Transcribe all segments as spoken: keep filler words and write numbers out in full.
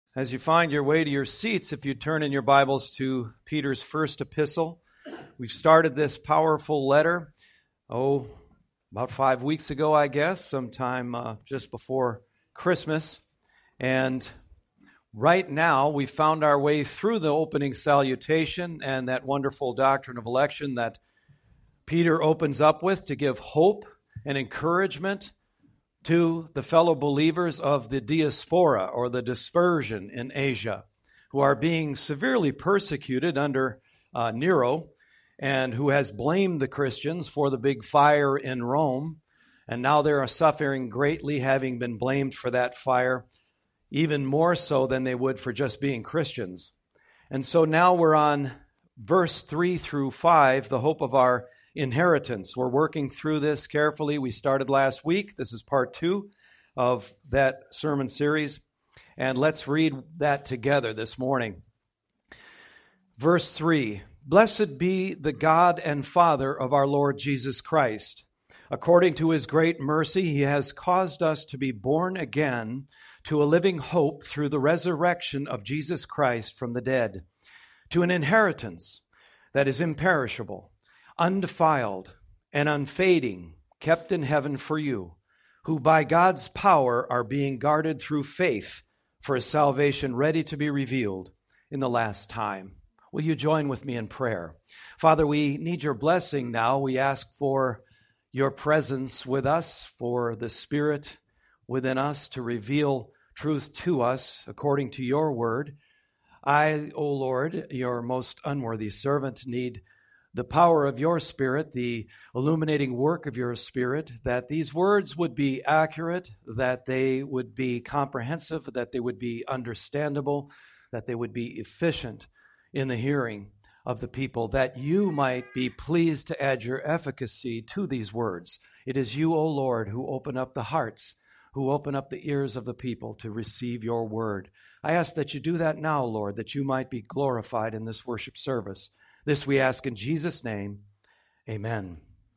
As you find your way to your seats, if you turn in your Bibles to Peter's first epistle, we've started this powerful letter, oh, about five weeks ago, I guess, sometime uh, just before Christmas. And right now, we found our way through the opening salutation and that wonderful doctrine of election that Peter opens up with to give hope and encouragement to the fellow believers of the diaspora or the dispersion in Asia, who are being severely persecuted under uh, Nero, and who has blamed the Christians for the big fire in Rome, and now they are suffering greatly, having been blamed for that fire, even more so than they would for just being Christians. And so now we're on verse three through five, the hope of our inheritance. We're working through this carefully. We started last week. This is part two of that sermon series. And let's read that together this morning. Verse three, "Blessed be the God and Father of our Lord Jesus Christ. According to his great mercy, he has caused us to be born again to a living hope through the resurrection of Jesus Christ from the dead, to an inheritance that is imperishable, undefiled, and unfading, kept in heaven for you, who by God's power are being guarded through faith for a salvation ready to be revealed in the last time." Will you join with me in prayer? Father, we need your blessing now. We ask for your presence with us, for the Spirit within us to reveal truth to us according to your word. I, O Lord, your most unworthy servant, need the power of your Spirit, the illuminating work of your Spirit, that these words would be accurate, that they would be comprehensive, that they would be understandable, that they would be efficient in the hearing of the people, that you might be pleased to add your efficacy to these words. It is you, O Lord, who open up the hearts, who open up the ears of the people to receive your word. I ask that you do that now, Lord, that you might be glorified in this worship service. This we ask in Jesus' name, amen.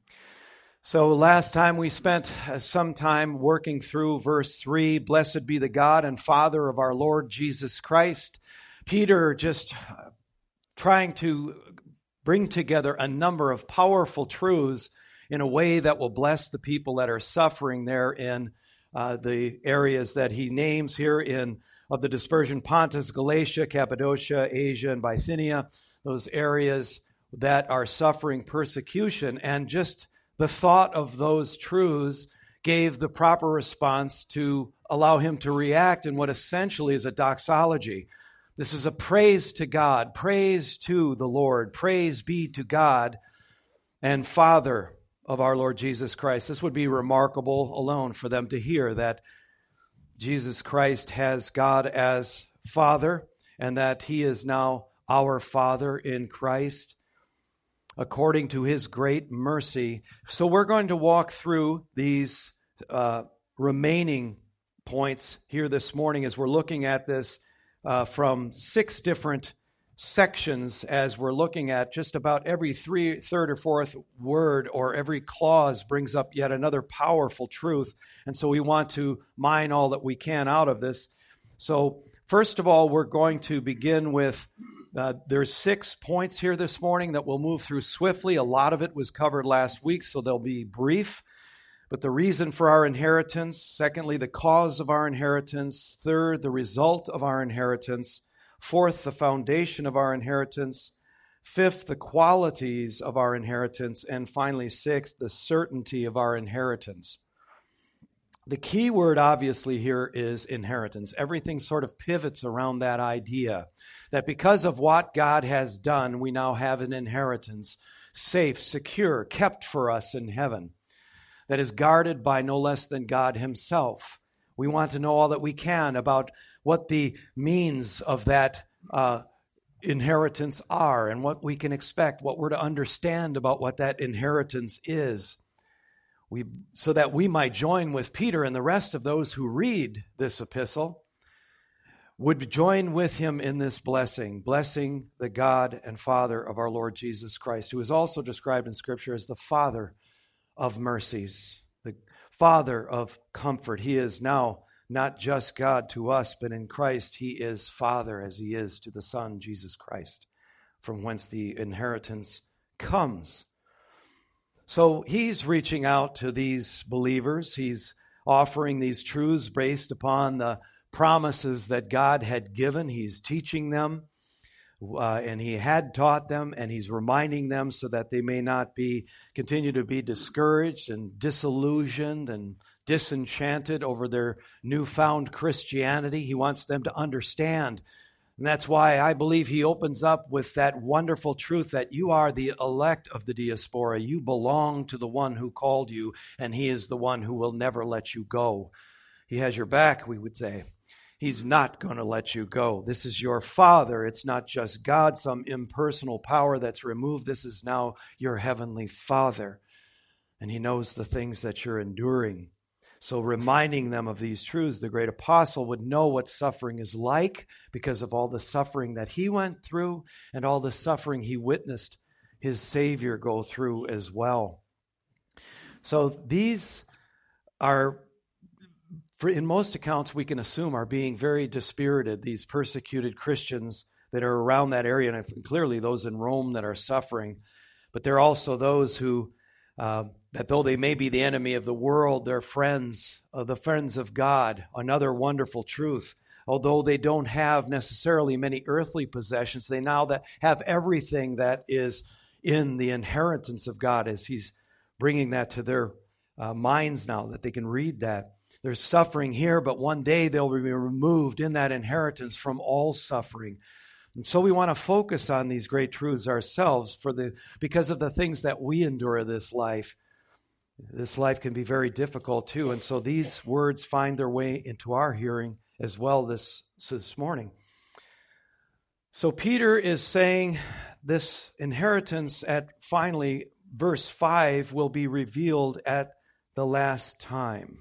So last time we spent some time working through verse three, "Blessed be the God and Father of our Lord Jesus Christ." Peter just trying to bring together a number of powerful truths in a way that will bless the people that are suffering there in uh, the areas that he names here in of the dispersion: Pontus, Galatia, Cappadocia, Asia, and Bithynia. Those areas that are suffering persecution. And just the thought of those truths gave the proper response to allow him to react in what essentially is a doxology. This is a praise to God, praise to the Lord, praise be to God and Father of our Lord Jesus Christ. This would be remarkable alone for them to hear, that Jesus Christ has God as Father and that he is now our Father in Christ, according to his great mercy. So we're going to walk through these uh, remaining points here this morning as we're looking at this uh, from six different sections, as we're looking at just about every three, third or fourth word or every clause brings up yet another powerful truth. And so we want to mine all that we can out of this. So first of all, we're going to begin with Uh, there's six points here this morning that we'll move through swiftly. A lot of it was covered last week, so they'll be brief. But the reason for our inheritance. Secondly, the cause of our inheritance. Third, the result of our inheritance. Fourth, the foundation of our inheritance. Fifth, the qualities of our inheritance. And finally, sixth, the certainty of our inheritance. The key word, obviously, here is inheritance. Everything sort of pivots around that idea that because of what God has done, we now have an inheritance, safe, secure, kept for us in heaven, that is guarded by no less than God himself. We want to know all that we can about what the means of that uh, inheritance are and what we can expect, what we're to understand about what that inheritance is. We, so that we might join with Peter and the rest of those who read this epistle, would join with him in this blessing, blessing the God and Father of our Lord Jesus Christ, who is also described in Scripture as the Father of mercies, the Father of comfort. He is now not just God to us, but in Christ he is Father as he is to the Son, Jesus Christ, from whence the inheritance comes. So he's reaching out to these believers. He's offering these truths based upon the promises that God had given. He's teaching them, uh, and he had taught them, and he's reminding them so that they may not be continue to be discouraged and disillusioned and disenchanted over their newfound Christianity. He wants them to understand. And that's why I believe he opens up with that wonderful truth that you are the elect of the diaspora. You belong to the one who called you, and he is the one who will never let you go. He has your back, we would say. He's not going to let you go. This is your Father. It's not just God, some impersonal power that's removed. This is now your heavenly Father, and he knows the things that you're enduring. So reminding them of these truths, the great apostle would know what suffering is like because of all the suffering that he went through and all the suffering he witnessed his Savior go through as well. So these are, for in most accounts, we can assume are being very dispirited, these persecuted Christians that are around that area, and clearly those in Rome that are suffering. But there are also those who Uh, that though they may be the enemy of the world, they're friends, uh, the friends of God. Another wonderful truth. Although they don't have necessarily many earthly possessions, they now that have everything that is in the inheritance of God, as he's bringing that to their uh, minds now, that they can read that. There's suffering here, but one day they'll be removed in that inheritance from all suffering. And so we want to focus on these great truths ourselves for the because of the things that we endure this life. This life can be very difficult too. And so these words find their way into our hearing as well this, this morning. So Peter is saying this inheritance at finally verse five will be revealed at the last time.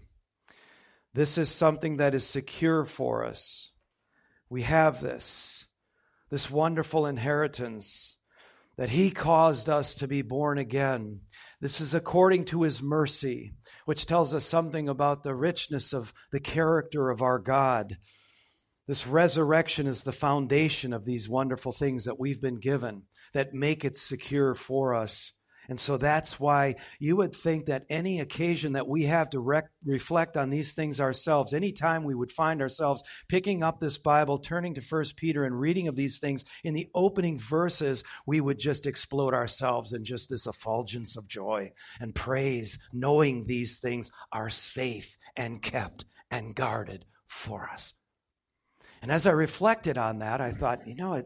This is something that is secure for us. We have this. This wonderful inheritance that he caused us to be born again. This is according to his mercy, which tells us something about the richness of the character of our God. This resurrection is the foundation of these wonderful things that we've been given that make it secure for us. And so that's why you would think that any occasion that we have to rec- reflect on these things ourselves, anytime we would find ourselves picking up this Bible, turning to First Peter and reading of these things in the opening verses, we would just explode ourselves in just this effulgence of joy and praise, knowing these things are safe and kept and guarded for us. And as I reflected on that, I thought, you know, it,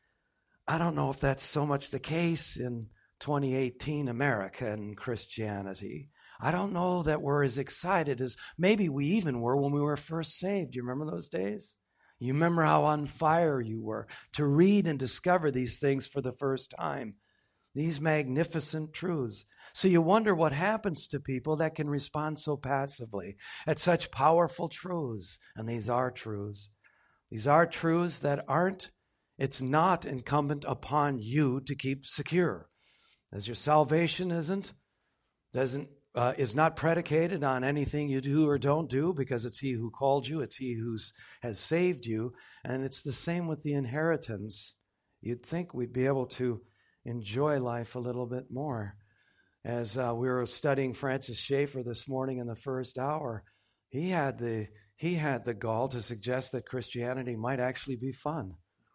I don't know if that's so much the case in twenty eighteen America and Christianity. I don't know that we're as excited as maybe we even were when we were first saved. You remember those days? You remember how on fire you were to read and discover these things for the first time, these magnificent truths. So you wonder what happens to people that can respond so passively at such powerful truths. And these are truths. These are truths that aren't, it's not incumbent upon you to keep secure. As your salvation isn't, doesn't, uh, is not predicated on anything you do or don't do, because it's he who called you, it's he who has saved you, and it's the same with the inheritance. You'd think we'd be able to enjoy life a little bit more. As uh, we were studying Francis Schaeffer this morning in the first hour, he had the he had the gall to suggest that Christianity might actually be fun.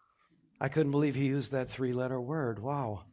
I couldn't believe he used that three-letter word. Wow.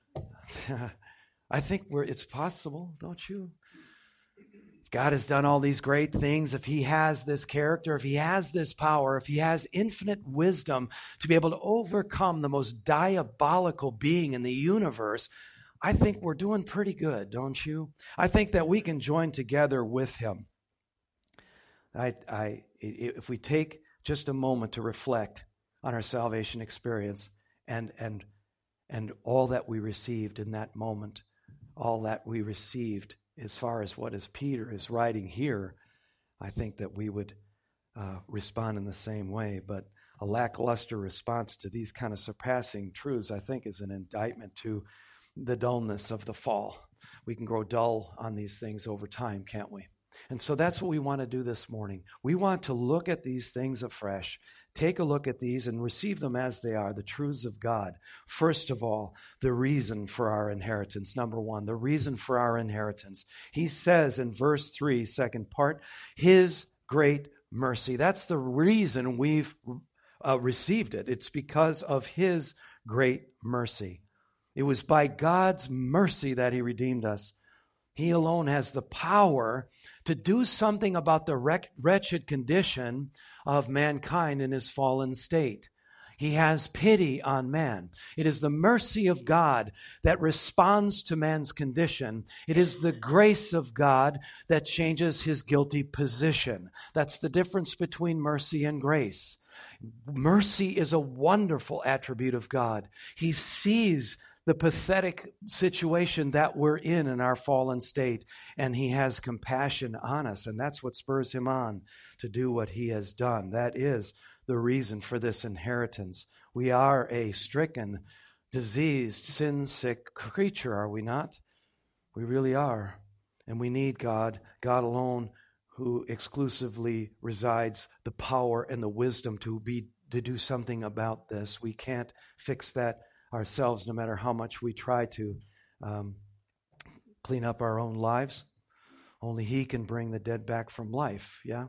I think we're, it's possible, don't you? If God has done all these great things, if he has this character, if he has this power, if he has infinite wisdom to be able to overcome the most diabolical being in the universe, I think we're doing pretty good, don't you? I think that we can join together with him. I, I, if we take just a moment to reflect on our salvation experience and and and all that we received in that moment, all that we received as far as what as Peter is writing here, I think that we would uh, respond in the same way. But a lackluster response to these kind of surpassing truths, I think, is an indictment to the dullness of the fall. We can grow dull on these things over time, can't we? And so that's what we want to do this morning. We want to look at these things afresh, take a look at these and receive them as they are, the truths of God. First of all, the reason for our inheritance. Number one, the reason for our inheritance. He says in verse three, second part, His great mercy. That's the reason we've uh, received it. It's because of His great mercy. It was by God's mercy that He redeemed us. He alone has the power to do something about the wretched condition of mankind in his fallen state. He has pity on man. It is the mercy of God that responds to man's condition. It is the grace of God that changes his guilty position. That's the difference between mercy and grace. Mercy is a wonderful attribute of God. He sees the pathetic situation that we're in in our fallen state, and He has compassion on us, and that's what spurs Him on to do what He has done. That is the reason for this inheritance. We are a stricken, diseased, sin-sick creature, are we not? We really are, and we need God, God alone, who exclusively resides the power and the wisdom to be to do something about this. We can't fix that ourselves, no matter how much we try to um, clean up our own lives. Only He can bring the dead back from life, yeah?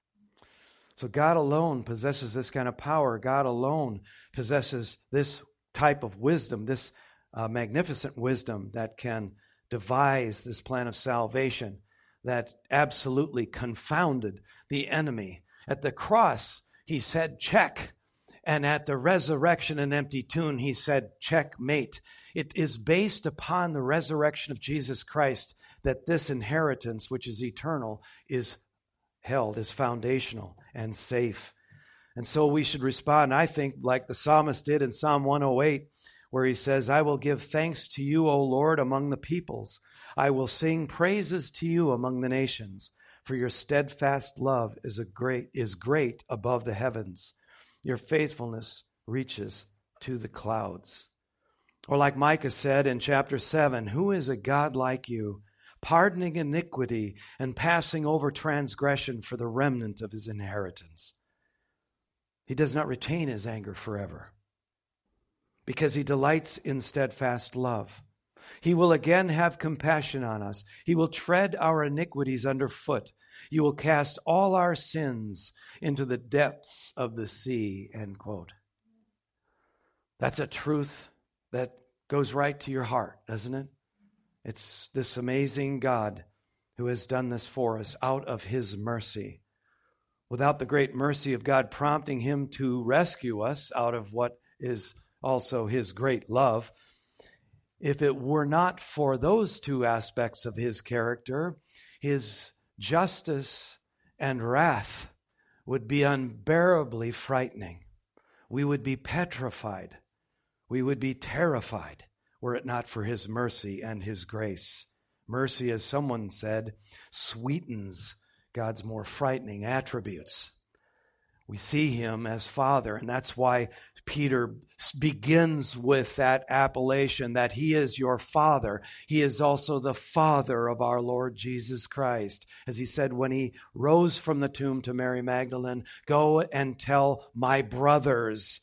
So God alone possesses this kind of power. God alone possesses this type of wisdom, this uh, magnificent wisdom that can devise this plan of salvation that absolutely confounded the enemy. At the cross, He said, check. And at the resurrection and empty tomb, He said, checkmate. It is based upon the resurrection of Jesus Christ that this inheritance, which is eternal, is held, is foundational and safe. And so we should respond, I think, like the psalmist did in Psalm one oh eight, where he says, I will give thanks to You, O Lord, among the peoples. I will sing praises to You among the nations, for Your steadfast love is a great is great above the heavens. Your faithfulness reaches to the clouds. Or like Micah said in chapter seven, who is a God like You, pardoning iniquity and passing over transgression for the remnant of His inheritance? He does not retain His anger forever, because He delights in steadfast love. He will again have compassion on us. He will tread our iniquities underfoot. You will cast all our sins into the depths of the sea, end quote. That's a truth that goes right to your heart, doesn't it? It's this amazing God who has done this for us out of His mercy. Without the great mercy of God prompting Him to rescue us out of what is also His great love, if it were not for those two aspects of His character, His justice and wrath would be unbearably frightening. We would be petrified. We would be terrified were it not for His mercy and His grace. Mercy, as someone said, sweetens God's more frightening attributes. We see Him as Father, and that's why Peter begins with that appellation that He is your Father. He is also the Father of our Lord Jesus Christ. As He said when He rose from the tomb to Mary Magdalene, go and tell my brothers,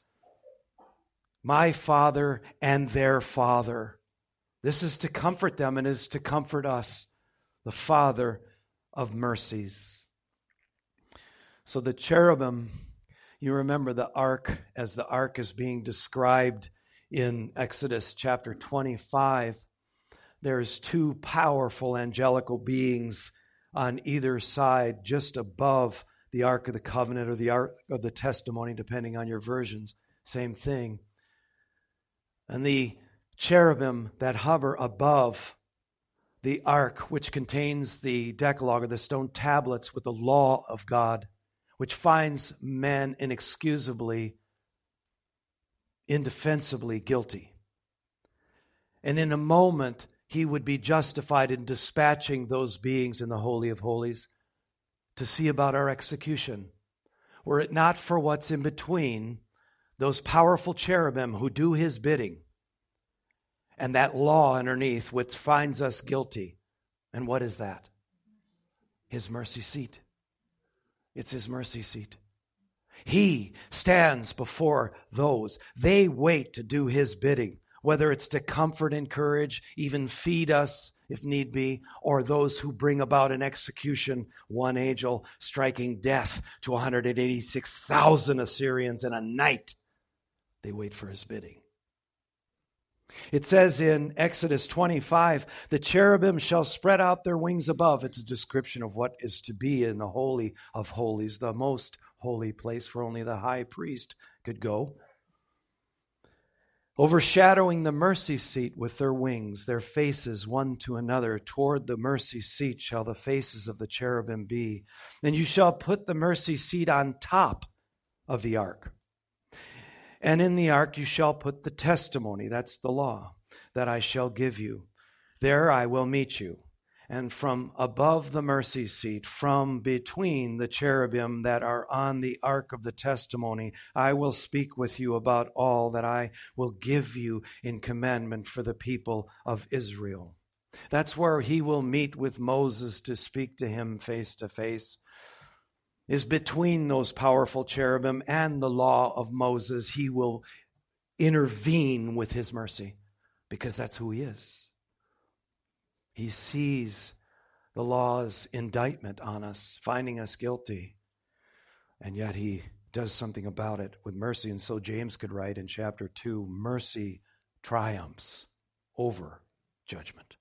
my Father and their Father. This is to comfort them and is to comfort us, the Father of mercies. So the cherubim, you remember the ark, as the ark is being described in Exodus chapter twenty-five. There's two powerful angelical beings on either side, just above the Ark of the Covenant or the Ark of the Testimony, depending on your versions. Same thing. And the cherubim that hover above the ark, which contains the Decalogue, or the stone tablets with the law of God, which finds man inexcusably, indefensibly guilty. And in a moment, He would be justified in dispatching those beings in the Holy of Holies to see about our execution. Were it not for what's in between, those powerful cherubim who do His bidding, and that law underneath which finds us guilty. And what is that? His mercy seat. It's His mercy seat. He stands before those. They wait to do His bidding, whether it's to comfort, encourage, even feed us if need be, or those who bring about an execution, one angel striking death to one hundred eighty-six thousand Assyrians in a night. They wait for His bidding. It says in Exodus twenty-five, the cherubim shall spread out their wings above. It's a description of what is to be in the Holy of Holies, the most holy place where only the high priest could go. Overshadowing the mercy seat with their wings, their faces one to another. Toward the mercy seat shall the faces of the cherubim be. And you shall put the mercy seat on top of the ark. And in the ark you shall put the testimony, that's the law, that I shall give you. There I will meet you. And from above the mercy seat, from between the cherubim that are on the ark of the testimony, I will speak with you about all that I will give you in commandment for the people of Israel. That's where He will meet with Moses to speak to him face to face. Is between those powerful cherubim and the law of Moses. He will intervene with His mercy because that's who He is. He sees the law's indictment on us, finding us guilty, and yet He does something about it with mercy. And so James could write in chapter two, mercy triumphs over judgment.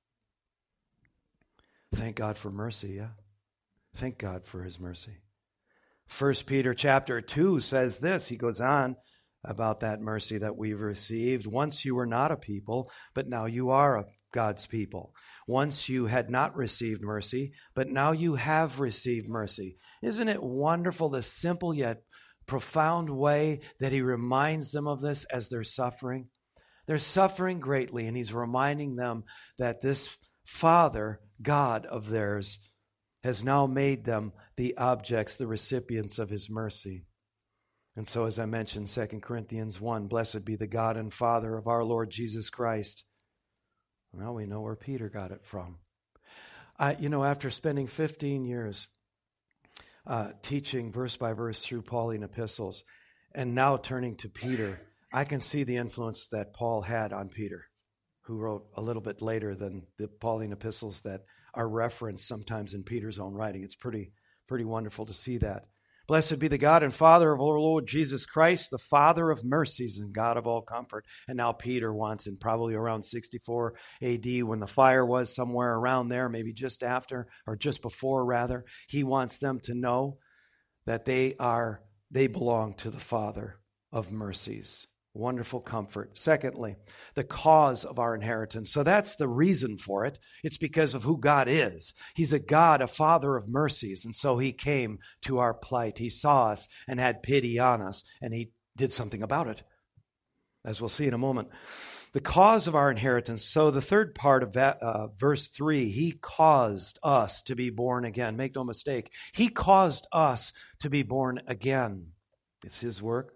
Thank God for mercy, yeah? Thank God for His mercy. First Peter chapter two says this. He goes on about that mercy that we've received. Once you were not a people, but now you are a God's people. Once you had not received mercy, but now you have received mercy. Isn't it wonderful, the simple yet profound way that He reminds them of this as they're suffering? They're suffering greatly, and He's reminding them that this Father, God of theirs, has now made them the objects, the recipients of His mercy. And so, as I mentioned, Second Corinthians one, blessed be the God and Father of our Lord Jesus Christ. Well, we know where Peter got it from. I, you know, after spending fifteen years uh, teaching verse by verse through Pauline epistles, and now turning to Peter, I can see the influence that Paul had on Peter, who wrote a little bit later than the Pauline epistles that are referenced sometimes in Peter's own writing. It's pretty, pretty wonderful to see that. Blessed be the God and Father of our Lord Jesus Christ, the Father of mercies and God of all comfort. And now Peter wants, in probably around sixty-four A D, when the fire was somewhere around there, maybe just after, or just before rather, he wants them to know that they are, they belong to the Father of mercies. Wonderful comfort. Secondly, the cause of our inheritance. So that's the reason for it. It's because of who God is. He's a God, a Father of mercies. And so He came to our plight. He saw us and had pity on us, and He did something about it, as we'll see in a moment. The cause of our inheritance. So the third part of that, uh, verse three, He caused us to be born again. Make no mistake. He caused us to be born again. It's His work.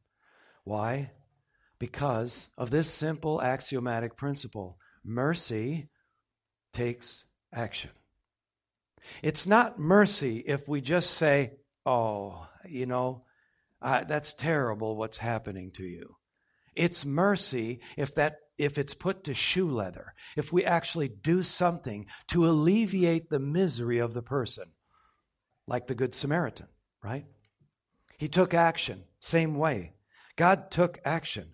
Why? Because of this simple axiomatic principle. Mercy takes action. It's not mercy if we just say, oh, you know, uh, that's terrible what's happening to you. It's mercy if that if it's put to shoe leather, if we actually do something to alleviate the misery of the person, like the Good Samaritan, right? He took action, same way. God took action.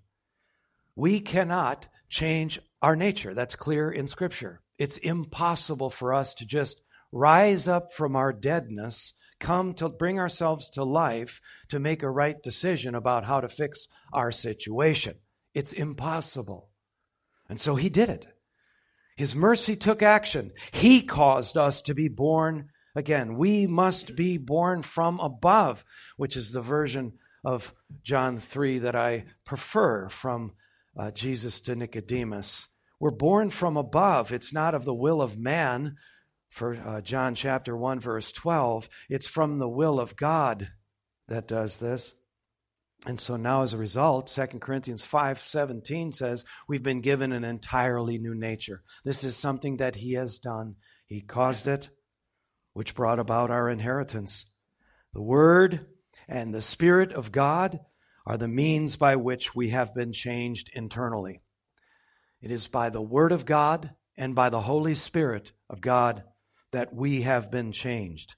We cannot change our nature. That's clear in Scripture. It's impossible for us to just rise up from our deadness, come to bring ourselves to life to make a right decision about how to fix our situation. It's impossible. And so He did it. His mercy took action. He caused us to be born again. We must be born from above, which is the version of John three that I prefer from Uh, Jesus to Nicodemus. We're born from above. It's not of the will of man, for uh, John chapter one, verse twelve. It's from the will of God that does this. And so now as a result, Second Corinthians five seventeen says we've been given an entirely new nature. This is something that He has done. He caused it. which brought about our inheritance. The Word and the Spirit of God are the means by which we have been changed internally. It is by the Word of God and by the Holy Spirit of God that we have been changed.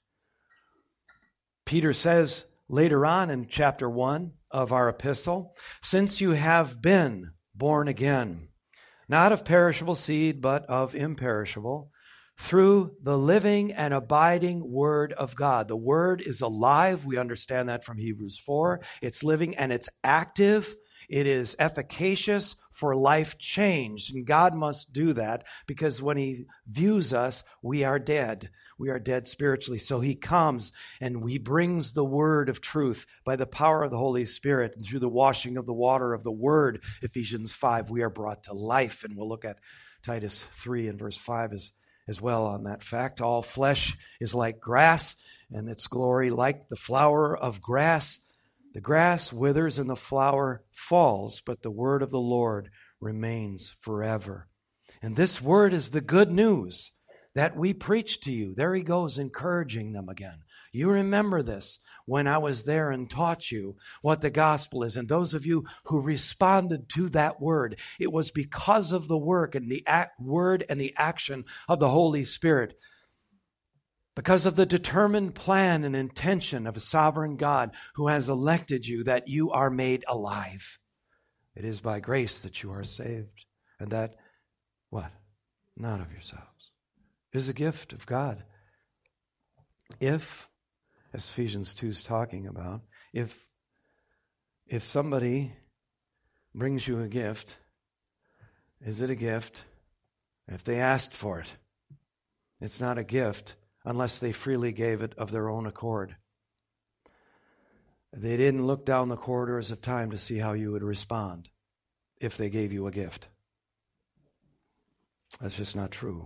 Peter says later on in chapter one of our epistle, since you have been born again, not of perishable seed, but of imperishable, through the living and abiding Word of God. The Word is alive. We understand that from Hebrews four. It's living and it's active. It is efficacious for life change. And God must do that because when He views us, we are dead. We are dead spiritually. So He comes and He brings the word of truth by the power of the Holy Spirit. And through the washing of the water of the Word, Ephesians five, we are brought to life. And we'll look at Titus three and verse five as, as well on that fact. All flesh is like grass, and its glory like the flower of grass. The grass withers and the flower falls, but the word of the Lord remains forever. And this word is the good news that we preach to you. There he goes, encouraging them again. You remember this when I was there and taught you what the gospel is. And those of you who responded to that word, it was because of the work and the act, word and the action of the Holy Spirit. Because of the determined plan and intention of a sovereign God who has elected you, that you are made alive. It is by grace that you are saved. And that, what? Not of yourselves. It is a gift of God. If, as Ephesians two is talking about, if, if somebody brings you a gift, is it a gift? If they asked for it, it's not a gift unless they freely gave it of their own accord. They didn't look down the corridors of time to see how you would respond if they gave you a gift. That's just not true.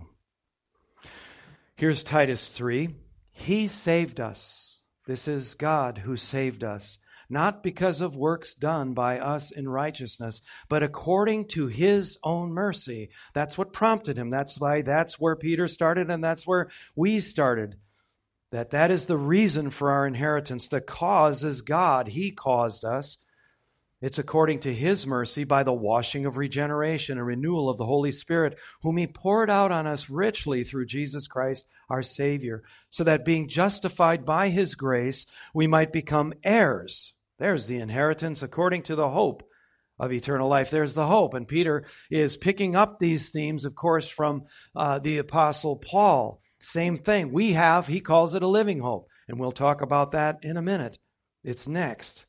Here's Titus three. He saved us. This is God who saved us, not because of works done by us in righteousness, but according to His own mercy. That's what prompted him. That's why that's where Peter started, and that's where we started. That that is the reason for our inheritance. The cause is God. He caused us. It's according to His mercy by the washing of regeneration and renewal of the Holy Spirit, whom He poured out on us richly through Jesus Christ, our Savior, so that being justified by His grace, we might become heirs. There's the inheritance according to the hope of eternal life. There's the hope. And Peter is picking up these themes, of course, from uh, the Apostle Paul. Same thing. We have, he calls it a living hope. And we'll talk about that in a minute. It's next.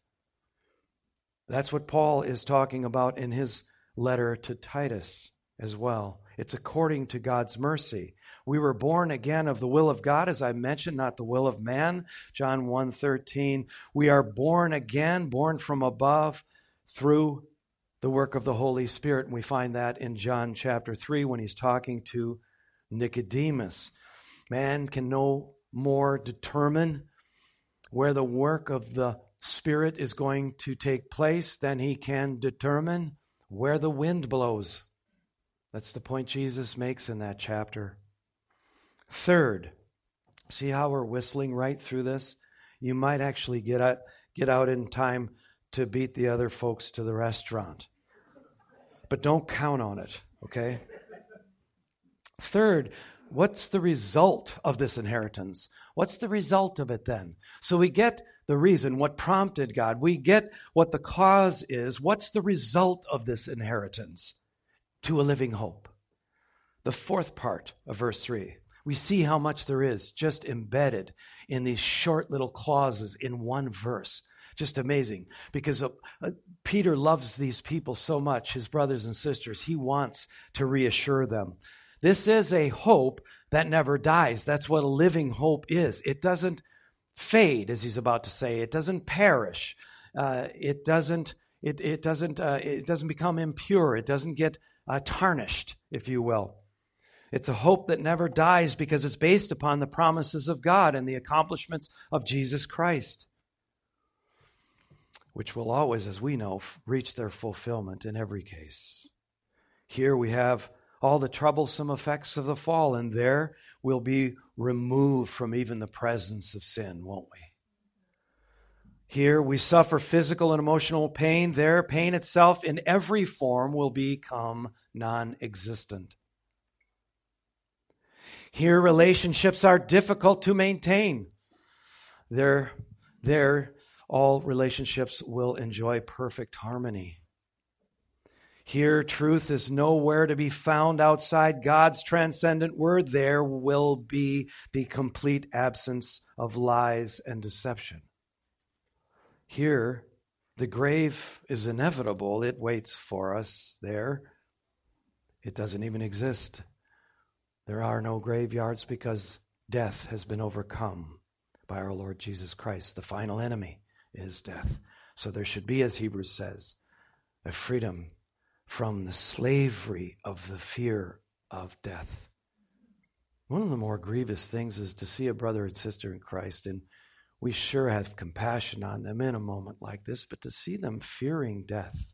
That's what Paul is talking about in his letter to Titus as well. It's according to God's mercy. We were born again of the will of God, as I mentioned, not the will of man. John one thirteen. We are born again, born from above through the work of the Holy Spirit. And we find that in John chapter three when he's talking to Nicodemus. Man can no more determine where the work of the Spirit is going to take place than he can determine where the wind blows. That's the point Jesus makes in that chapter. Third, see how we're whistling right through this? You might actually get out, get out in time to beat the other folks to the restaurant. But don't count on it, okay? Third, what's the result of this inheritance? What's the result of it then? So we get the reason, what prompted God. We get what the cause is. What's the result of this inheritance? To a living hope. The fourth part of verse three. We see how much there is just embedded in these short little clauses in one verse. Just amazing. Because uh, uh, Peter loves these people so much, his brothers and sisters. He wants to reassure them. This is a hope that never dies. That's what a living hope is. It doesn't fade, as he's about to say. It doesn't perish. Uh, it doesn't. It it doesn't. Uh, it doesn't become impure. It doesn't get uh, tarnished, if you will. It's a hope that never dies because it's based upon the promises of God and the accomplishments of Jesus Christ, which will always, as we know, reach their fulfillment in every case. Here we have all the troublesome effects of the fall, and there we'll be removed from even the presence of sin, won't we? Here we suffer physical and emotional pain. There, pain itself in every form will become non-existent. Here, relationships are difficult to maintain. There, there, all relationships will enjoy perfect harmony. Here, truth is nowhere to be found outside God's transcendent word. There will be the complete absence of lies and deception. Here, the grave is inevitable. It waits for us there. It doesn't even exist. There are no graveyards because death has been overcome by our Lord Jesus Christ. The final enemy is death. So there should be, as Hebrews says, a freedom from the slavery of the fear of death. One of the more grievous things is to see a brother and sister in Christ, and we sure have compassion on them in a moment like this, but to see them fearing death.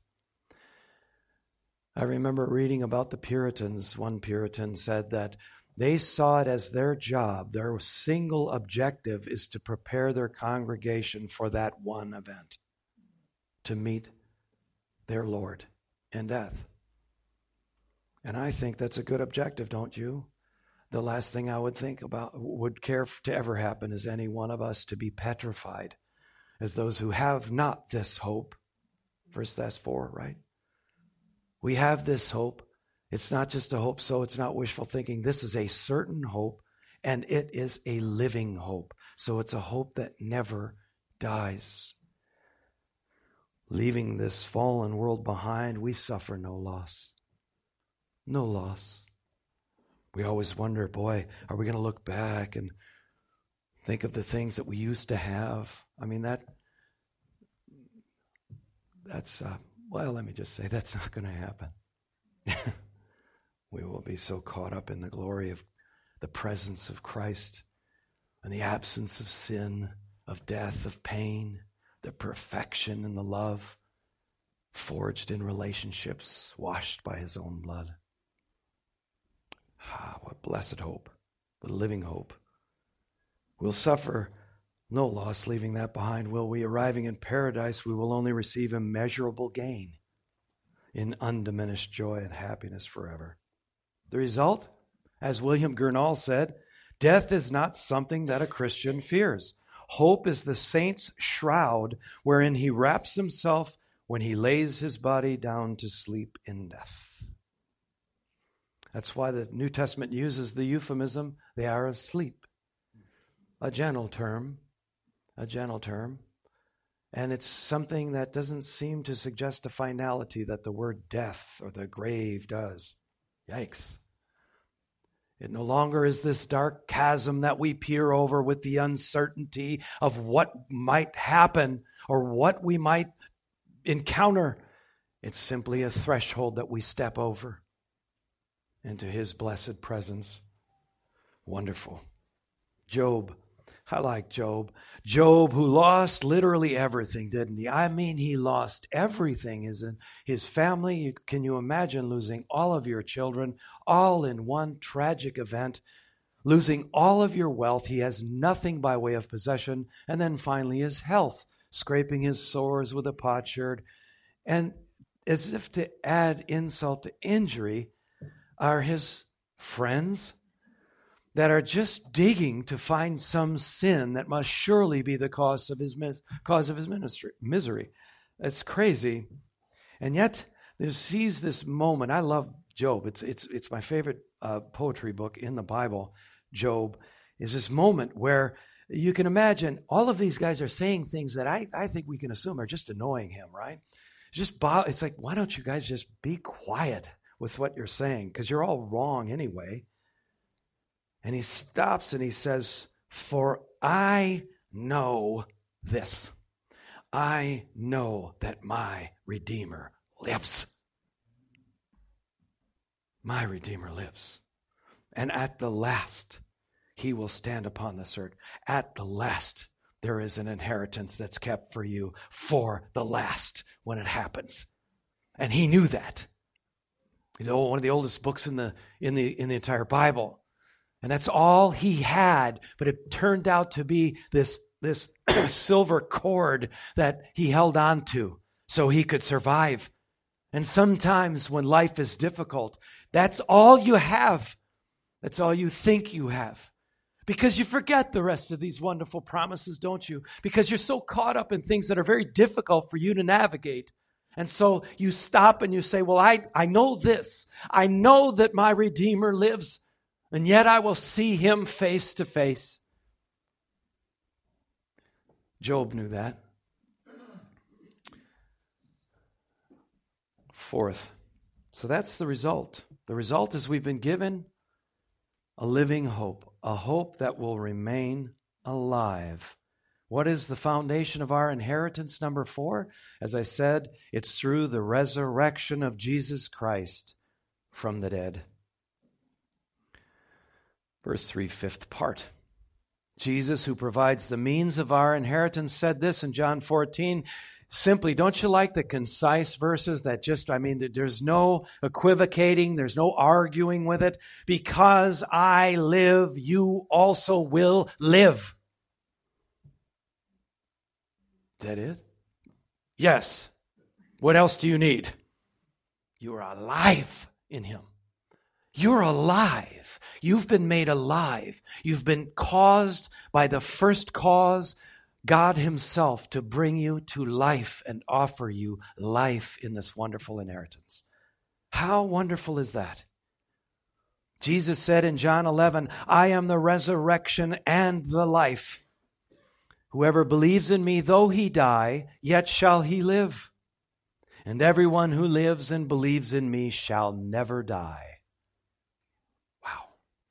I remember reading about the Puritans. One Puritan said that they saw it as their job, their single objective is to prepare their congregation for that one event, to meet their Lord in death. And I think that's a good objective, don't you? The last thing I would think about, would care to ever happen is any one of us to be petrified as those who have not this hope. First Thessalonians four, right? We have this hope. It's not just a hope, so it's not wishful thinking. This is a certain hope, and it is a living hope. So it's a hope that never dies. Leaving this fallen world behind, we suffer no loss. No loss. We always wonder, boy, are we going to look back and think of the things that we used to have? I mean, that, that's, uh, well, let me just say, that's not going to happen. We will be so caught up in the glory of the presence of Christ and the absence of sin, of death, of pain, the perfection and the love forged in relationships, washed by his own blood. Ah, what blessed hope, what living hope. We'll suffer no loss leaving that behind, will we? Arriving in paradise, we will only receive immeasurable gain in undiminished joy and happiness forever. The result, as William Gurnall said, death is not something that a Christian fears. Hope is the saint's shroud wherein he wraps himself when he lays his body down to sleep in death. That's why the New Testament uses the euphemism, they are asleep. A gentle term, a gentle term. And it's something that doesn't seem to suggest a finality that the word death or the grave does. Yikes. It no longer is this dark chasm that we peer over with the uncertainty of what might happen or what we might encounter. It's simply a threshold that we step over into his blessed presence. Wonderful. Job. I like Job. Job, who lost literally everything, didn't he? I mean, he lost everything. His, his family, can you imagine losing all of your children, all in one tragic event, losing all of your wealth? He has nothing by way of possession. And then finally his health, scraping his sores with a potsherd. And as if to add insult to injury, are his friends that are just digging to find some sin that must surely be the cause of his mis- cause of his ministry, misery. It's crazy. And yet, there sees this moment. I love Job. It's it's it's my favorite uh, poetry book in the Bible. Job is this moment where you can imagine all of these guys are saying things that I, I think we can assume are just annoying him, right? It's just bo- it's like, why don't you guys just be quiet with what you're saying? Because you're all wrong anyway. And he stops and he says, for I know this. I know that my Redeemer lives. My Redeemer lives. And at the last, he will stand upon this earth. At the last, there is an inheritance that's kept for you for the last when it happens. And he knew that. You know, one of the oldest books in the in the in the entire Bible. And that's all he had, but it turned out to be this, this silver cord that he held on to so he could survive. And sometimes when life is difficult, that's all you have. That's all you think you have. Because you forget the rest of these wonderful promises, don't you? Because you're so caught up in things that are very difficult for you to navigate. And so you stop and you say, well, I, I know this. I know that my Redeemer lives. And yet I will see him face to face. Job knew that. Fourth. So that's the result. The result is we've been given a living hope, a hope that will remain alive. What is the foundation of our inheritance? Number four, as I said, it's through the resurrection of Jesus Christ from the dead. Verse three, fifth part. Jesus, who provides the means of our inheritance, said this in John fourteen. Simply, don't you like the concise verses that just, I mean, there's no equivocating, there's no arguing with it. Because I live, you also will live. Is that it? Yes. What else do you need? You are alive in him. You're alive. You've been made alive. You've been caused by the first cause, God himself, to bring you to life and offer you life in this wonderful inheritance. How wonderful is that? Jesus said in John eleven, I am the resurrection and the life. Whoever believes in me, though he die, yet shall he live. And everyone who lives and believes in me shall never die. Wow.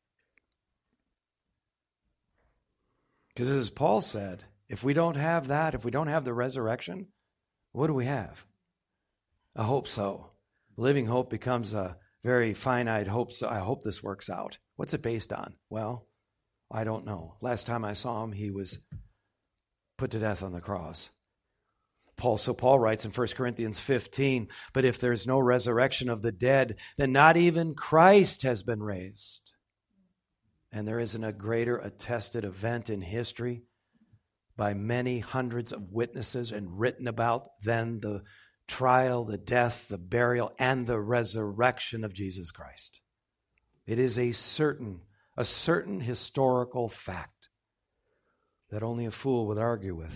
Because as Paul said, if we don't have that, if we don't have the resurrection, what do we have? A hope so. Living hope becomes a very finite hope, so I hope this works out. What's it based on? Well, I don't know. Last time I saw him, he was put to death on the cross. Paul, so Paul writes in First Corinthians fifteen, but if there's no resurrection of the dead, then not even Christ has been raised. And there isn't a greater attested event in history by many hundreds of witnesses and written about than the trial, the death, the burial, and the resurrection of Jesus Christ. It is a certain, a certain historical fact that only a fool would argue with.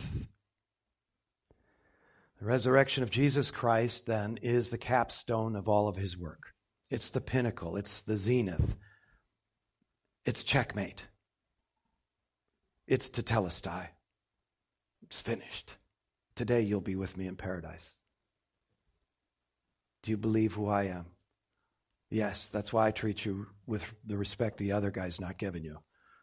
The resurrection of Jesus Christ, then, is the capstone of all of his work. It's the pinnacle. It's the zenith. It's checkmate. It's tetelestai. It's finished. Today you'll be with me in paradise. Do you believe who I am? Yes, that's why I treat you with the respect the other guy's not giving you.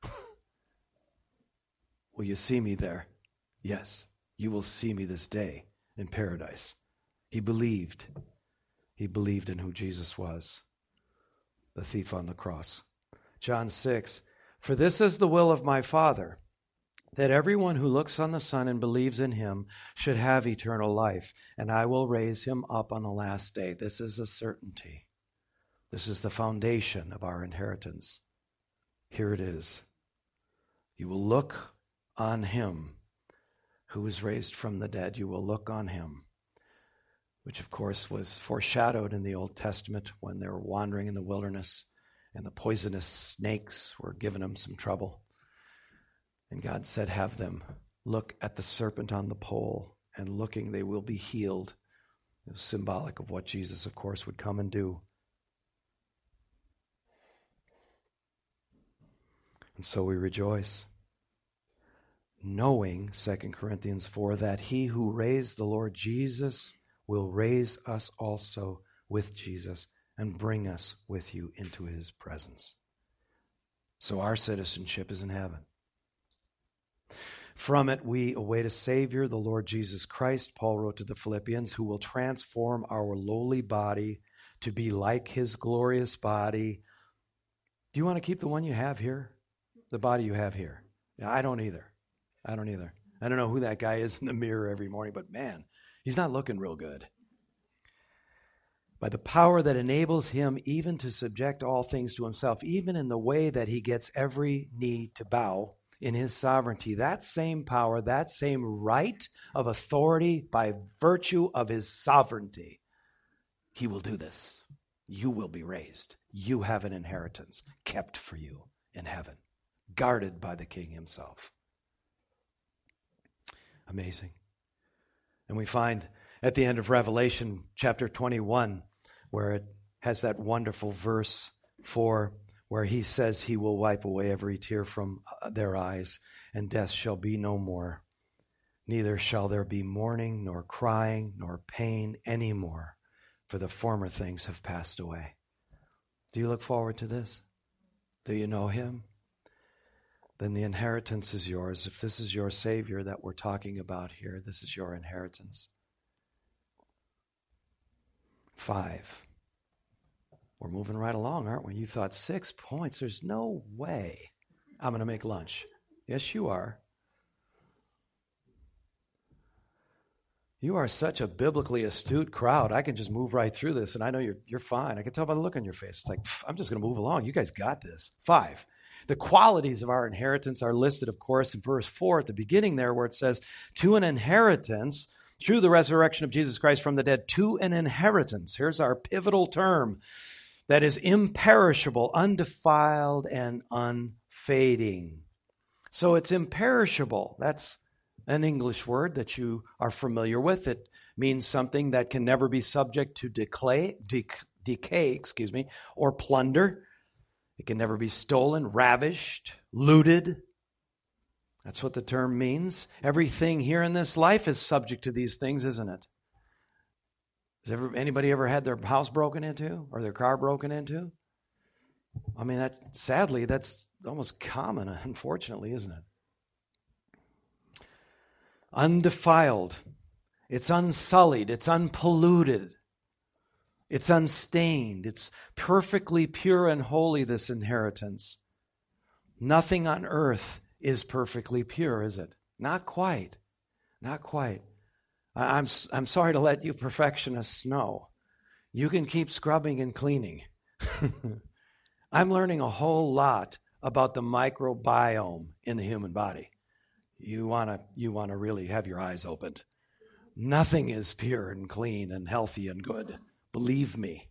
Will you see me there? Yes, you will see me this day in paradise. He believed. He believed in who Jesus was, the thief on the cross. John six, for this is the will of my Father, that everyone who looks on the Son and believes in him should have eternal life, and I will raise him up on the last day. This is a certainty. This is the foundation of our inheritance. Here it is. You will look on him who was raised from the dead. You will look on him, which of course was foreshadowed in the Old Testament when they were wandering in the wilderness and the poisonous snakes were giving them some trouble. And God said, have them look at the serpent on the pole, and looking they will be healed. It was symbolic of what Jesus, of course, would come and do. And so we rejoice, knowing, Second Corinthians four, that he who raised the Lord Jesus will raise us also with Jesus and bring us with you into his presence. So our citizenship is in heaven. From it we await a Savior, the Lord Jesus Christ, Paul wrote to the Philippians, who will transform our lowly body to be like his glorious body. Do you want to keep the one you have here? The body you have here? Yeah, I don't either. I don't either. I don't know who that guy is in the mirror every morning, but man, he's not looking real good. by the power that enables him even to subject all things to himself, even in the way that he gets every knee to bow in his sovereignty. That same power, that same right of authority by virtue of his sovereignty, he will do this. You will be raised. You have an inheritance kept for you in heaven, guarded by the King himself. Amazing. And we find at the end of Revelation chapter twenty-one, where it has that wonderful verse four, where he says he will wipe away every tear from their eyes, and death shall be no more. Neither shall there be mourning, nor crying, nor pain any more, for the former things have passed away. Do you look forward to this? Do you know him? Then the inheritance is yours. If this is your Savior that we're talking about here, this is your inheritance. Five. We're moving right along, aren't we? You thought six points. There's no way I'm going to make lunch. Yes, you are. You are such a biblically astute crowd. I can just move right through this, and I know you're you're fine. I can tell by the look on your face. It's like, pff, I'm just going to move along. You guys got this. Five. The qualities of our inheritance are listed, of course, in verse four at the beginning there, where it says, to an inheritance, through the resurrection of Jesus Christ from the dead, to an inheritance. Here's our pivotal term. That is imperishable, undefiled, and unfading. So it's imperishable. That's an English word that you are familiar with. It means something that can never be subject to decay, dec- decay, excuse me, or plunder. It can never be stolen, ravished, looted. That's what the term means. Everything here in this life is subject to these things, isn't it? Has ever, anybody ever had their house broken into or their car broken into? I mean, that sadly, that's almost common, unfortunately, isn't it? Undefiled. It's unsullied. It's unpolluted. It's unstained. It's perfectly pure and holy, this inheritance. Nothing on earth is perfectly pure, is it? Not quite. Not quite. I'm I'm sorry to let you perfectionists know. You can keep scrubbing and cleaning. I'm learning a whole lot about the microbiome in the human body. You want to you want to really have your eyes opened. Nothing is pure and clean and healthy and good. Believe me.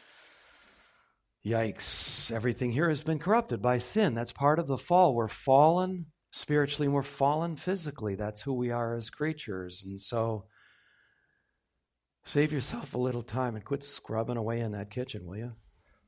Yikes. Everything here has been corrupted by sin. That's part of the fall. We're fallen spiritually and we're fallen physically. That's who we are as creatures. And so save yourself a little time and quit scrubbing away in that kitchen, will you?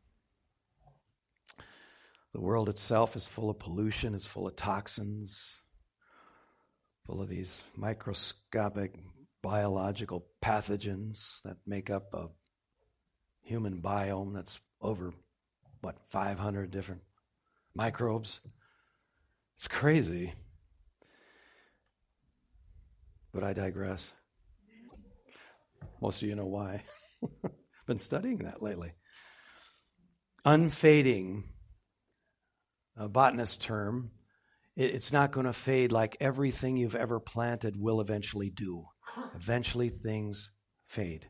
The world itself is full of pollution. It's full of toxins, full of these microscopic biological pathogens that make up a human biome that's over, what, five hundred different microbes. It's crazy. But I digress. Most of you know why. Been studying that lately. Unfading, a botanist term. It's not going to fade like everything you've ever planted will eventually do. Eventually things fade.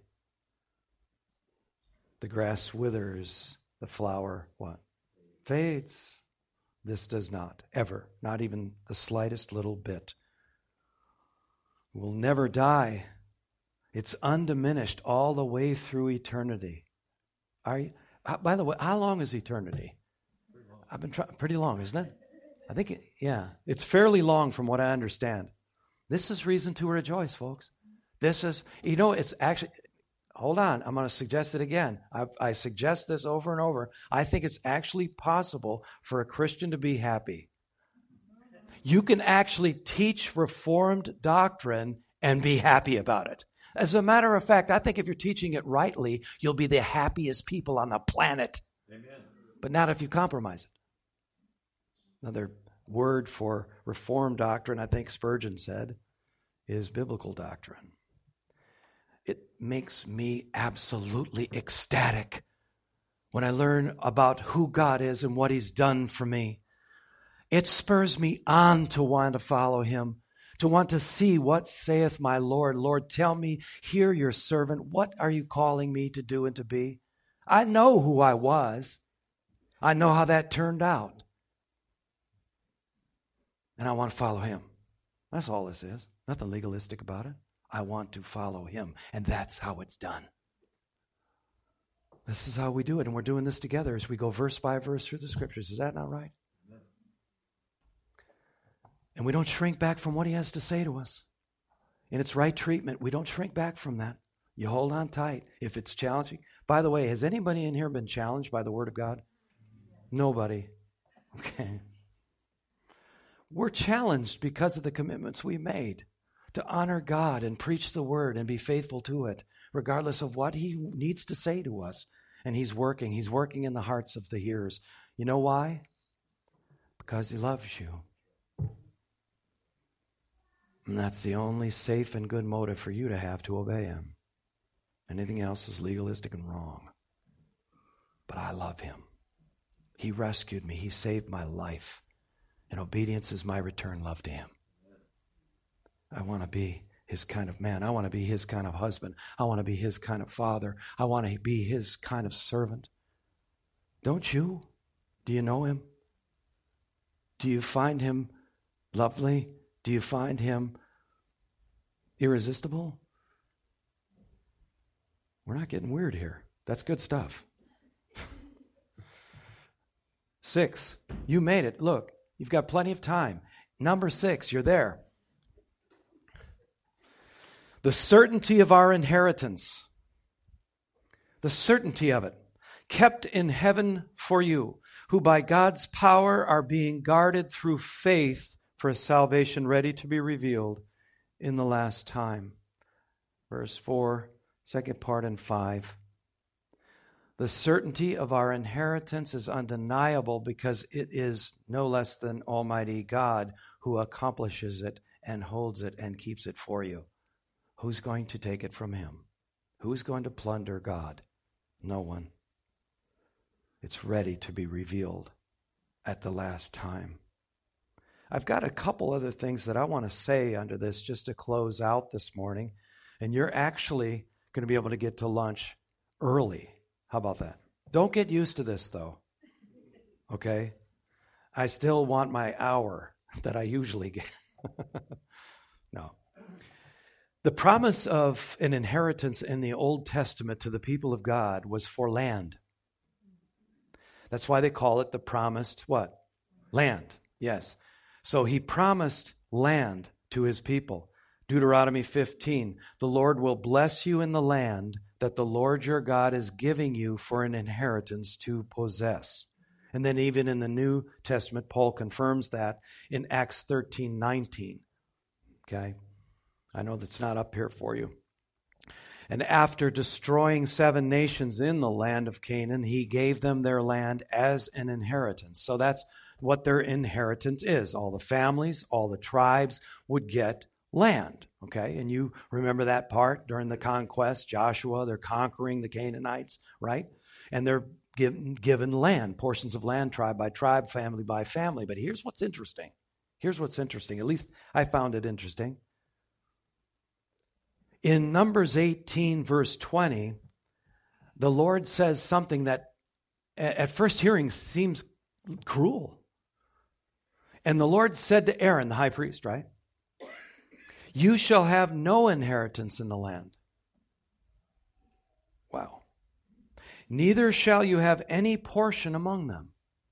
The grass withers, the flower, what? Fades. This does not, ever, not even the slightest little bit. Will never die. It's undiminished all the way through eternity. Are you, uh, by the way, how long is eternity? I've been trying, pretty long, isn't it? I think, it, yeah, it's fairly long from what I understand. This is reason to rejoice, folks. This is, you know, it's actually, hold on, I'm going to suggest it again. I, I suggest this over and over. I think it's actually possible for a Christian to be happy. You can actually teach Reformed doctrine and be happy about it. As a matter of fact, I think if you're teaching it rightly, you'll be the happiest people on the planet. Amen. But not if you compromise it. Another word for Reformed doctrine, I think Spurgeon said, is biblical doctrine. It makes me absolutely ecstatic when I learn about who God is and what He's done for me. It spurs me on to want to follow Him, to want to see what saith my Lord. Lord, tell me, hear your servant. What are you calling me to do and to be? I know who I was. I know how that turned out. And I want to follow him. That's all this is. Nothing legalistic about it. I want to follow him. And that's how it's done. This is how we do it. And we're doing this together as we go verse by verse through the scriptures. Is that not right? And we don't shrink back from what he has to say to us. In its right treatment, we don't shrink back from that. You hold on tight if it's challenging. By the way, has anybody in here been challenged by the Word of God? Nobody. Okay. We're challenged because of the commitments we made to honor God and preach the Word and be faithful to it, regardless of what he needs to say to us. And he's working. He's working in the hearts of the hearers. You know why? Because he loves you. And that's the only safe and good motive for you to have to obey him. Anything else is legalistic and wrong. But I love him. He rescued me. He saved my life. And obedience is my return love to him. I want to be his kind of man. I want to be his kind of husband. I want to be his kind of father. I want to be his kind of servant. Don't you? Do you know him? Do you find him lovely? Do you find him irresistible? We're not getting weird here. That's good stuff. Six, you made it. Look, you've got plenty of time. Number six, you're there. The certainty of our inheritance. The certainty of it. Kept in heaven for you, who by God's power are being guarded through faith for a salvation ready to be revealed in the last time. Verse four, second part and five. The certainty of our inheritance is undeniable because it is no less than Almighty God who accomplishes it and holds it and keeps it for you. Who's going to take it from him? Who's going to plunder God? No one. It's ready to be revealed at the last time. I've got a couple other things that I want to say under this just to close out this morning. And you're actually going to be able to get to lunch early. How about that? Don't get used to this, though. Okay? I still want my hour that I usually get. No. The promise of an inheritance in the Old Testament to the people of God was for land. That's why they call it the promised what? Land. Yes. So he promised land to his people. Deuteronomy fifteen, the Lord will bless you in the land that the Lord your God is giving you for an inheritance to possess. And then even in the New Testament, Paul confirms that in Acts thirteen nineteen. Okay? I know that's not up here for you. And after destroying seven nations in the land of Canaan, he gave them their land as an inheritance. So that's what their inheritance is. All the families, all the tribes would get land. Okay? And you remember that part during the conquest, Joshua, they're conquering the Canaanites, right? And they're given, given land, portions of land, tribe by tribe, family by family. But here's what's interesting. Here's what's interesting. At least I found it interesting. In Numbers eighteen, verse twenty, the Lord says something that at first hearing seems cruel. And the Lord said to Aaron, the high priest, right? You shall have no inheritance in the land. Wow. Neither shall you have any portion among them.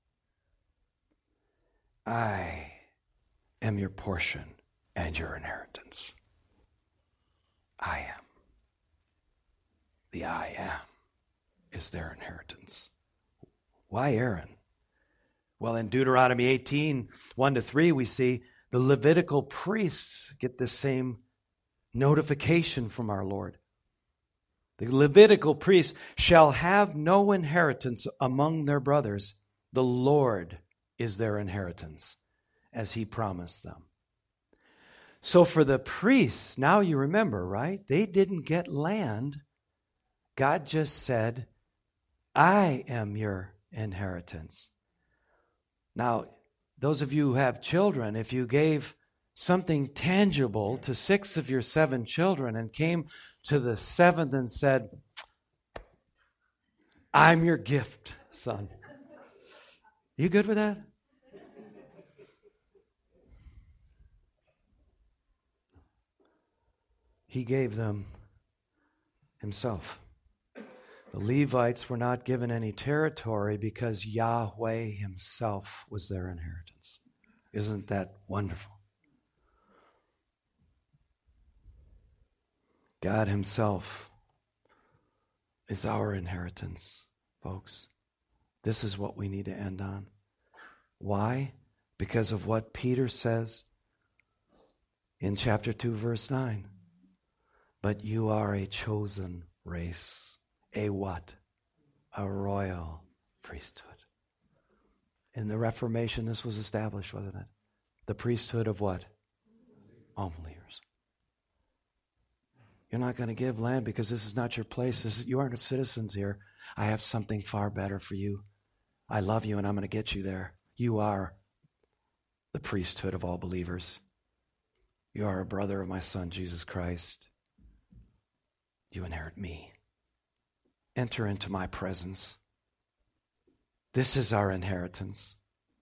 I am your portion and your inheritance. I am. The I am is their inheritance. Why Aaron? Well, in Deuteronomy eighteen, one to three, we see the Levitical priests get the same notification from our Lord. The Levitical priests shall have no inheritance among their brothers. The Lord is their inheritance, as he promised them. So for the priests, now you remember, right? They didn't get land. God just said, I am your inheritance. Now, those of you who have children, if you gave something tangible to six of your seven children and came to the seventh and said, I'm your gift, son. You good with that? He gave them himself. The Levites were not given any territory because Yahweh himself was their inheritance. Isn't that wonderful? God himself is our inheritance, folks. This is what we need to end on. Why? Because of what Peter says in chapter two, verse nine. But you are a chosen race. A what? A royal priesthood. In the Reformation, this was established, wasn't it? The priesthood of what? All believers. You're not going to give land because this is not your place. This is, you aren't citizens here. I have something far better for you. I love you and I'm going to get you there. You are the priesthood of all believers. You are a brother of my Son, Jesus Christ. You inherit me. Enter into my presence. This is our inheritance.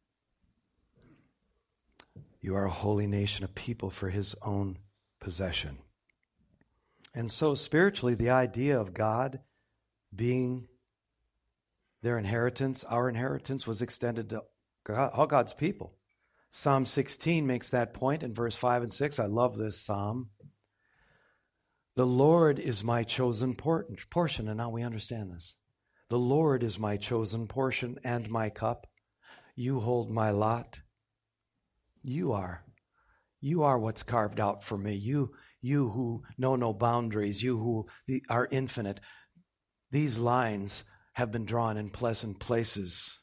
You are a holy nation, a people for his own possession. And so spiritually, the idea of God being their inheritance, our inheritance, was extended to God, all God's people. Psalm sixteen makes that point in verse five and six. I love this psalm. The Lord is my chosen portion, and now we understand this. The Lord is my chosen portion and my cup. You hold my lot. You are. You are what's carved out for me. You, you who know no boundaries, you who are infinite. These lines have been drawn in pleasant places.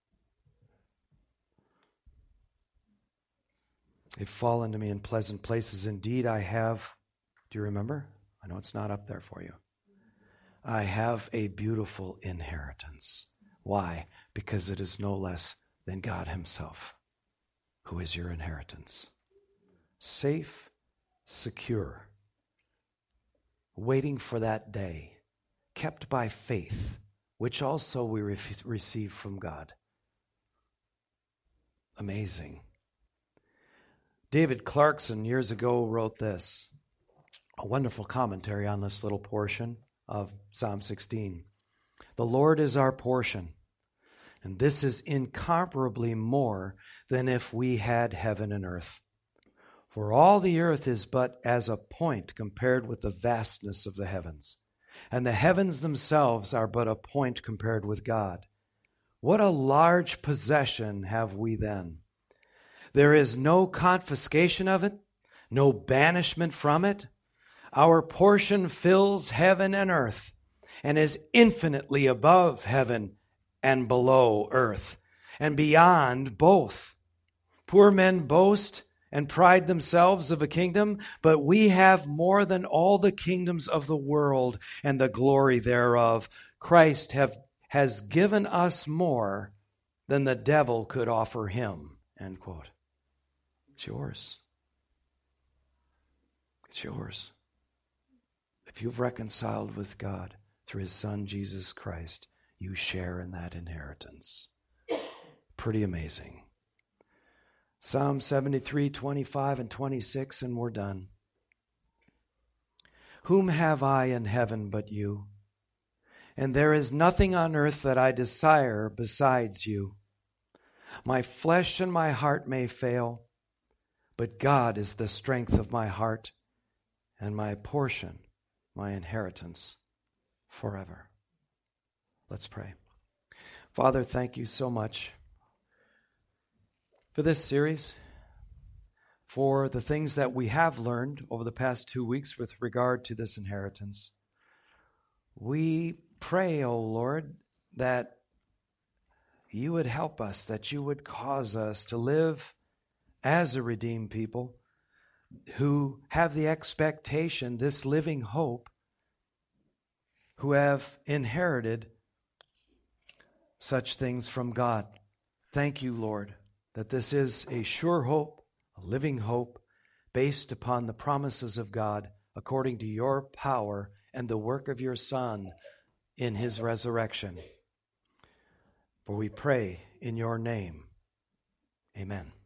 They've fallen to me in pleasant places. Indeed, I have. Do you remember? I know it's not up there for you. I have a beautiful inheritance. Why? Because it is no less than God himself, who is your inheritance. Safe, secure, waiting for that day, kept by faith, which also we re- receive from God. Amazing. David Clarkson years ago wrote this, a wonderful commentary on this little portion of Psalm sixteen. The Lord is our portion, and this is incomparably more than if we had heaven and earth. For all the earth is but as a point compared with the vastness of the heavens, and the heavens themselves are but a point compared with God. What a large possession have we then! There is no confiscation of it, no banishment from it. Our portion fills heaven and earth and is infinitely above heaven and below earth and beyond both. Poor men boast and pride themselves of a kingdom, but we have more than all the kingdoms of the world and the glory thereof. Christ have, has given us more than the devil could offer him. End quote. It's yours. It's yours. If you've reconciled with God through his Son, Jesus Christ, you share in that inheritance. Pretty amazing. Psalm seventy-three, twenty-five and twenty-six, and we're done. Whom have I in heaven but you? And there is nothing on earth that I desire besides you. My flesh and my heart may fail, but God is the strength of my heart and my portion, my inheritance forever. Let's pray. Father, thank you so much for this series, for the things that we have learned over the past two weeks with regard to this inheritance. We pray, O Lord, that you would help us, that you would cause us to live as a redeemed people who have the expectation, this living hope, who have inherited such things from God. Thank you, Lord, that this is a sure hope, a living hope, based upon the promises of God, according to your power and the work of your Son in his resurrection. For we pray in your name. Amen.